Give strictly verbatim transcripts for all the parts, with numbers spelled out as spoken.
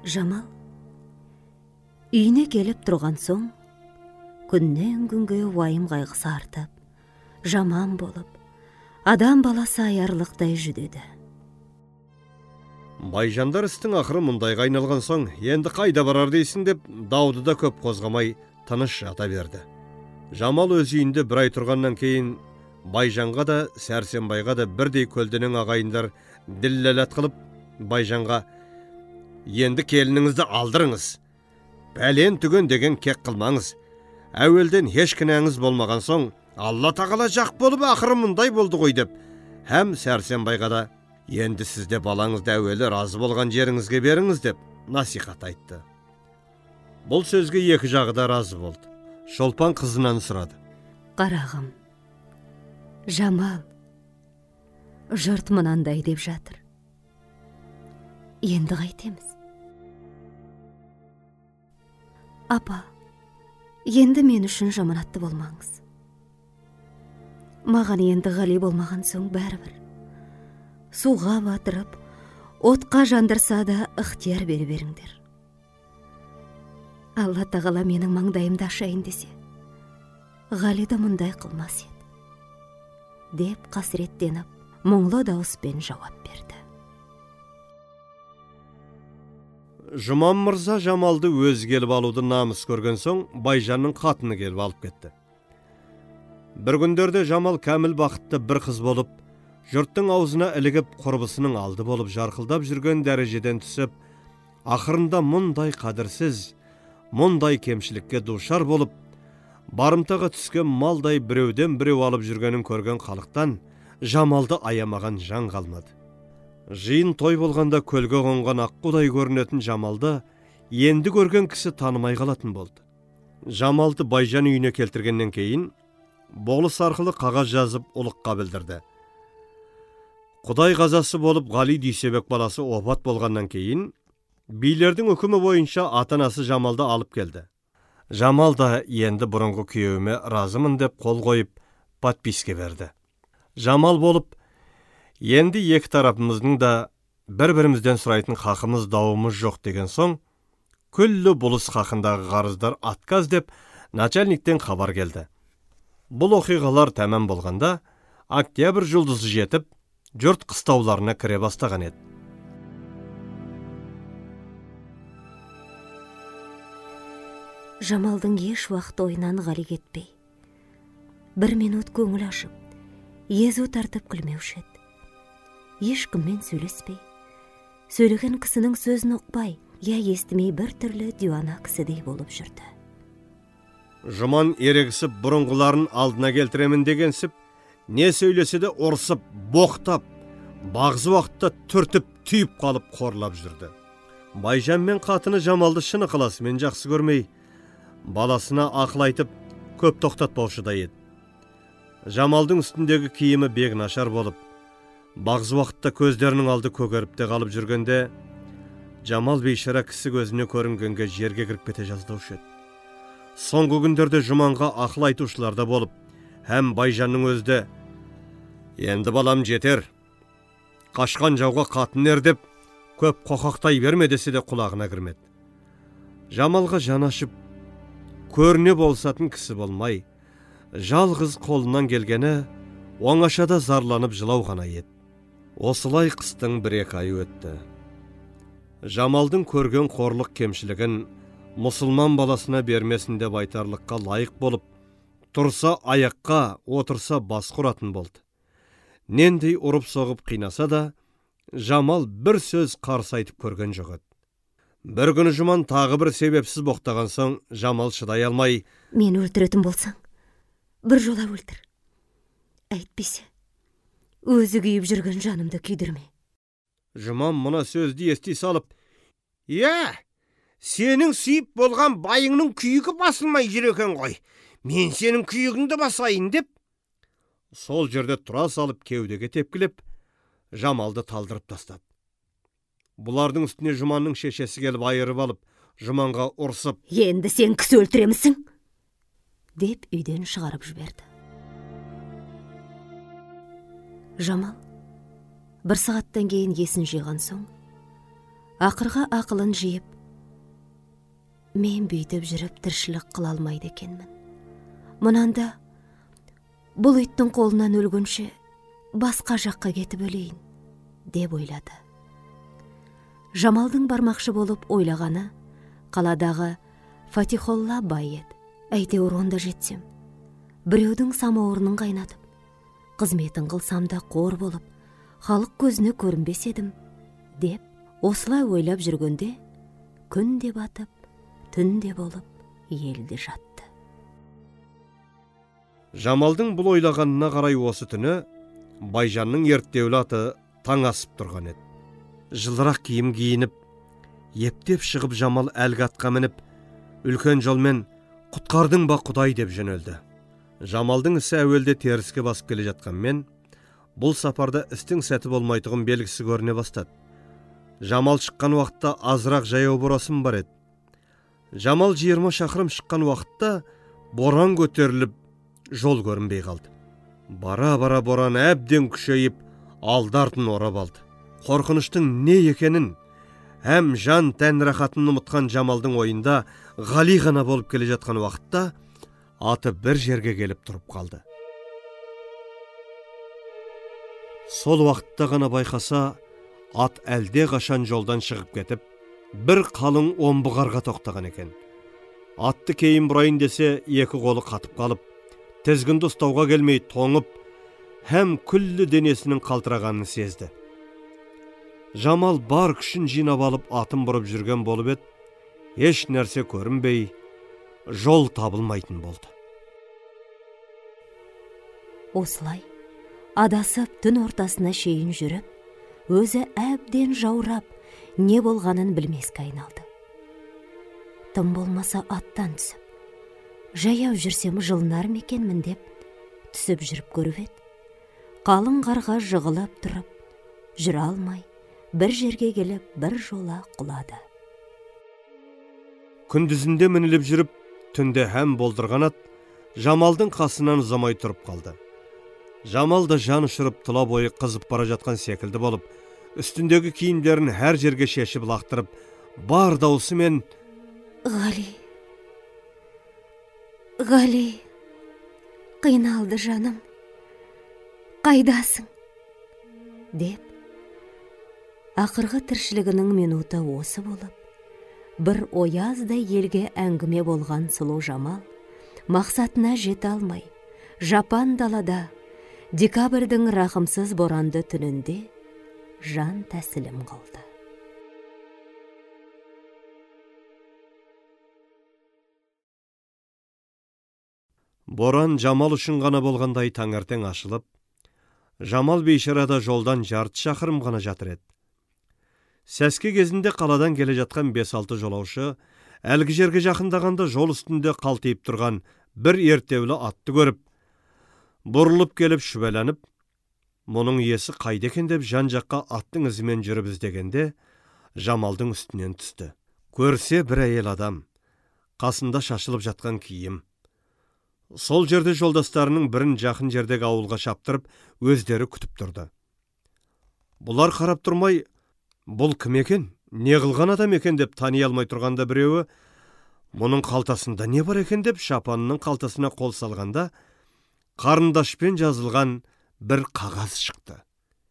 Жамал үйіне келіп тұрған соң, күннен күнге уайым қайғысы артып, жаман болып, адам баласы аярлықтай жүдеді. Байжандар істің ақыры мұндайға айналған соң, енді қайда барар дейсің деп, дауды да көп қозғамай тыныш жата берді. Жамал өз үйінде бір ай тұрғаннан кейін, Байжанға да, Сәрсенбайға да бірдей көлденең ағайындар ділләләт қылып, Байжанға: "Енді келініңізді алдырыңыз. Бәлен түген деген кек қылмаңыз. Әуелден еш кінәңіз болмаған соң, Алла тағала жақ болып ақыры мұндай болды ғой" деп, һәм Сәрсенбайға да: "Енді сізде балаңызды әуелі разы болған жеріңізге беріңіз" деп насихат айтты. Бұл сөзге екі жағы да разы болды. Шолпан қызынан сұрады: "Қарағым, Жамал, жұрт мынандай деп жатыр. Енді қайтеміз?" "Апа, енді мен үшін жаманатты болмаңыз. Маған енді Ғали болмаған соң бәрібір. Суға батырып, отқа жандырса да ықтияр бере беріңдер. Алла тағала менің маңдайымды ашайын десе, Ғали да мұндай қылмас еді" деп қасіреттеніп, мұңлы дауыспен жауап берді. Жұман мырза Жамалды өз келіп алуды намыс көрген соң, Байжанның қатыны келіп алып кетті. Бір күндерде Жамал кәміл бақытты бір қыз болып, жұрттың аузына ілігіп, құрбысының алды болып жарқылдап жүрген дәрежеден түсіп, ақырында мұндай қадірсіз, мұндай кемшілікке душар болып, барымтаға түскен малдай біреуден біреу алып жүргенін көрген халықтан Жамалды аямаған жан қалмады. Жиын той болғанда көлге қонған аққудай көрінетін Жамалды енді көрген кісі танымай қалатын болды. Жамалды Байжан үйіне келтіргеннен кейін, болыс арқылы қағаз жазып ұлыққа білдірді. Құдай қазасы болып Ғали Дүйсебек баласы опат болғаннан кейін, билердің үкімі бойынша ата-анасы Жамалды алып келді. Жамал да енді бұрынғы күйеуіме разымын деп қол қойып, подписке берді. Жамал болып, енді екі тарапымыздың да бір-бірімізден сұрайтын хақымыз дауымыз жоқ деген соң, күллі бұлыс хақындағы қарыздар отказ деп начальниктен хабар келді. Бұл оқиғалар тәмам болғанда, октябрь жұлдызы жетіп, жұрт қыстауларына кіре бастаған еді. Жамалдың еш уақыт ойынан Ғали кетпей, бір минут көңіл ашып, езу тартып күлмеуші еді. Ешкіммен сөйлеспей, сөйлеген кісінің сөзін ұқпай, я естімей бір түрлі дивана кісідей болып жүрді. Жұман ерегісіп бұрынғыларын алдына келтіремін дегенсіп, не сөйлесе де ұрсып, боқтап, бағзы уақытта түртіп, түйіп қалып қорлап жүрді. Байжан мен қатыны Жамалды шыны қыласымен жақсы көрмей, баласына ақыл айтып, көп тоқтатпаушы да еді. Жамалдың үстіндегі киімі бек нашар болып, бағзы уақытта көздерінің алды көгеріп те қалып жүргенде, Жамал бейшара кісі көзіне көрінгенге жерге кіріп кете жаздаушы еді. Соңғы күндерде Жұманға ақыл айтушылар да болып, һәм Байжанның өзді: "Енді балам жетер, қашқан жауға қатын ер" деп, көп қоқақтай берме десе де құлағына кірмеді. Жамалға жанашып, көріне болсатын кісі болмай, жалғыз қолынан келгені оңашада зарланып жылау ғана еді. Осылай қыстың бір-екі айы өтті. Жамалдың көрген қорлық кемшілігін мұсылман баласына бермесін деп айтарлыққа лайық болып, тұрса аяққа, отырса бас құратын болды. Нендей ұрып соғып қинаса да, Жамал бір сөз қарсы айтып көрген жоқ еді. Бір күні Жұман тағы бір себепсіз боқтаған соң, Жамал шыдай алмай: "Мен өлтіретін болсаң, бір жола өлтір. Әйтпесе, өзі күйіп жүрген жанымды күйдірме." Жұман мұна сөзді ести салып: "Иә, сенің сүйіп болған байыңның күйігі басылмай жүр екен ғой. Мен сенің күйігіңді басайын" деп, сол жерде тұра салып кеудеге тепкілеп, Жамалды талдырып тастады. Бұлардың үстіне Жұманның шешесі келіп айырып алып, Жұманға ұрсып: "Енді сен кісі өлтіремісің?" деп үйден шығарып жіберді. Жамал бір сағаттан кейін есін жиған соң, ақырға ақылын жиып, мен бүйтіп жүріп тіршілік қыла алмайды екенмін. Мұнанда бұл иттің қолынан өлгенше басқа жаққа кетіп өлейін, деп ойлады. Жамалдың бармақшы болып ойлағаны қаладағы Фатихолла бай еді. Әйтеуір онда жетсем, біреудің самауырынын қайнатып, қызметін қылсам да қор болып, халық көзіне көрінбес едім, деп осылай ойлап жүргенде күн де батып, түн де болып, елде жатты. Жамалдың бұл ойлағанына қарай осы түні Байжанның ерттеулі аты таң асып тұрған еді. Жылырақ киім киініп, ептеп шығып Жамал әлгі атқа мініп, үлкен жолмен құтқардың ба құдай деп жөнелді. Жамалдың ісі әуелде теріске басып келе жатқанмен, бұл сапарда істің сәті болмайтұғын белгісі көріне бастады. Жамал шыққан уақытта азырақ жаяу борасын бар еді. Жамал жиырма шақырым шыққан уақытта боран көтеріліп, жол көрінбей қалды. Бара-бара боран әбден күшейіп, алды-артын орап алды. Қорқыныштың не екенін, әм жан тән рахатын ұмытқан Жамалдың ойында Ғали ғана болып келе жатқан уақытта аты бір жерге келіп тұрып қалды. Сол уақытта ғана байқаса, ат әлде қашан жолдан шығып кетіп, бір қалың омбығарға тоқтаған екен. Атты кейін бұрайын десе, екі қолы қатып қалып, тізгінді ұстауға келмей тоңып, һәм күллі денесінің қалтырағанын сезді. Жамал бар күшін жинап алып атын бұрып жүрген болып еді, еш нәрсе көрінбей, жол табылмайтын болды. Осылай, адасып түн ортасына шейін жүріп, өзі әбден жаурап, не болғанын білмеске айналды. Тым болмаса аттан түсіп, жаяу жүрсем жылынар мекенмін деп түсіп жүріп көріп еді. Қалың қарға жығылып тұрып, жүре алмай, бір жерге келіп, бір жола құлады. Күндізінде мініліп жүріп, түнде һәм болдырған ат Жамалдың қасынан ұзамай тұрып қалды. Жамал да жан ұшырып тұла бойы қызып бара жатқан секілді болып, үстіндегі киімдерін әр жерге шешіп лақтырып, бар даусымен Ғали, Ғали, қиналды жаным, қайдасың? деп, ақырғы тіршілігінің минуты осы болып, бір ояздай елге әңгіме болған сұлу Жамал, мақсатына жете алмай, жапан далада, декабрьдің рақымсыз боранды түнінде жан тәсілім қылды. Боран Жамал үшін ғана болғандай таңертең ашылып, Жамал бейшарада жолдан жарты шақырым ғана жатыр еді. Сәске кезінде қаладан келе жатқан бес-алты жолаушы, әлгі жерге жақындағанда жол үстінде қалтайып тұрған бір ерттеулі атты көріп, бұрылып келіп шүбәләніп, мұның иесі қайда екен деп жан-жаққа аттың ізімен жүріп іздегенде, Жамалдың үстінен түсті. Көрсе бір әйел адам, қасында шашылып жатқан киім. Сол жерде жолдастарының бірін жақын жердегі ауылға шаптырып, өздері күтіп тұрды. Бұлар қарап тұрмай, бұл кім екен, не қылған адам екен деп тани алмай тұрғанда біреуі, мұның қалтасында не бар екен деп шапанының қалтасына қол салғанда, қарындашпен жазылған бір қағаз шықты.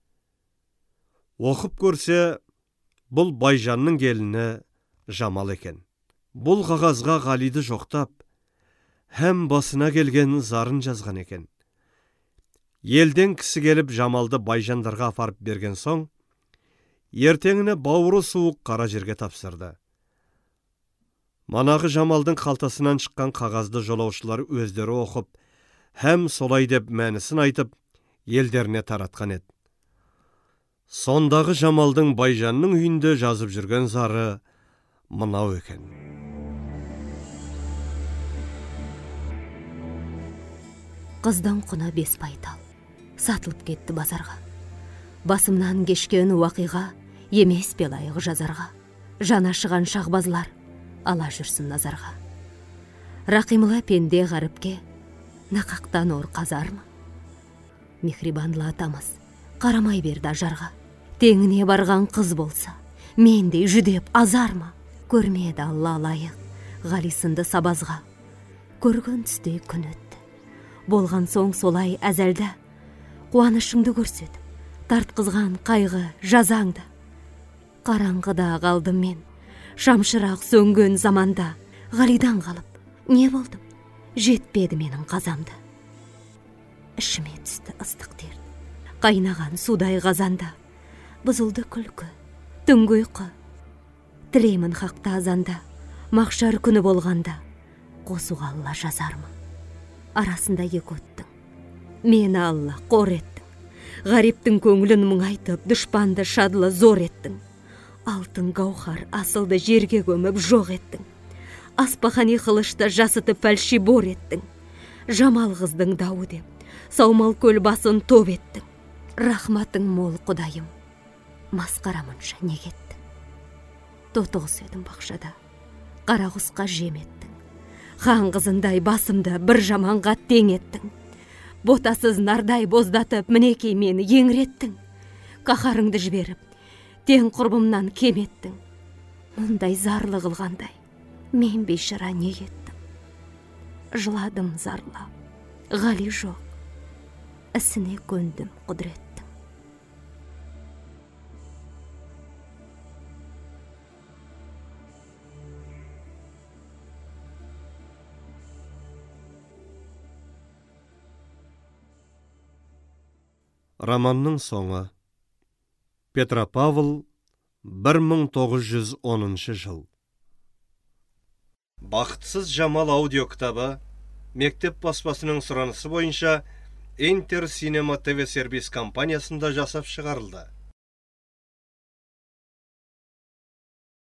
Оқып көрсе, бұл Байжанның келіні Жамал екен. Бұл қағазға Ғалиді жоқтап, һәм басына келген зарын жазған екен. Елден кісі келіп Жамалды Байжандарға апарып берген соң, ертеңіне бауыры суық қара жерге тапсырды. Манағы Жамалдың қалтасынан шыққан қағазды жолаушылар өздері оқып, һәм солай деп мәнісін айтып, елдеріне таратқан еді. Сондағы Жамалдың Байжанның үйінде жазып жүрген зары мынау екен. Қыздың құны бес байтал, сатылып кетті базарға. Басымнан кешкен уақиға, емес пе лайық жазарға. Жана шыған шағбазлар, ала жүрсін назарға. Рақимлы пенде ғаріпке, нақақтан ор қазармы? Мехрибанлы атамыз, қарамай берді ажарға. Теңіне барған қыз болса, мендей жүдеп азарма? Көрмеді Алла лайық, Ғали сынды сабазға көрген түстей күн өтті. Болған соң солай әзәлді қуанышыңды көрсет, тартқызған қайғы жазаңды. Қараңғыда қалдым мен, шамшырақ сөнген заманда. Ғалидан қалып не болдым, жетпеді менің қазамды. Ішіме түсті ыстық тер, қайнаған судай қазанда. Бұзылды күлкі, түнгі ұйқы, тілеймін хақта азанда. Мақшар күні болғанда қосуға Алла жазар ма? Арасында екі өттің, мені Алла қор еттің. Ғариптің көңілін мұңайтып, дұшпанды шадлы зор еттің. Алтын гауһар асылды жерге көміп жоқ еттің. Аспахани қылышты жасытып фәлши бор еттің. Жамал қыздың дауы деп, саумал көл басын топ еттің. Рахматың мол құдайым, масқара мұнша не кеттің? Тотығыс едің бақшада, қара құсқа жем еттің. Хан қызындай басымды бір жаманға тең еттің. Ботасыз нардай боздатып, мінекей мені еңреттің. Қаһарыңды жіберіп, тең құрбымнан кем еттің. Мұндай зарлы қылғандай, мен бейшара не еттім? Жыладым зарлап, Ғали жоқ, ісіне көндім құдіреттің. Романның соңы. Петропавл, бір мың тоғыз жүз оныншы жыл. Бақытсыз Жамал аудио кітабы мектеп баспасының сұранысы бойынша Интер Синема ТВ сервис компаниясында жасап шығарылды.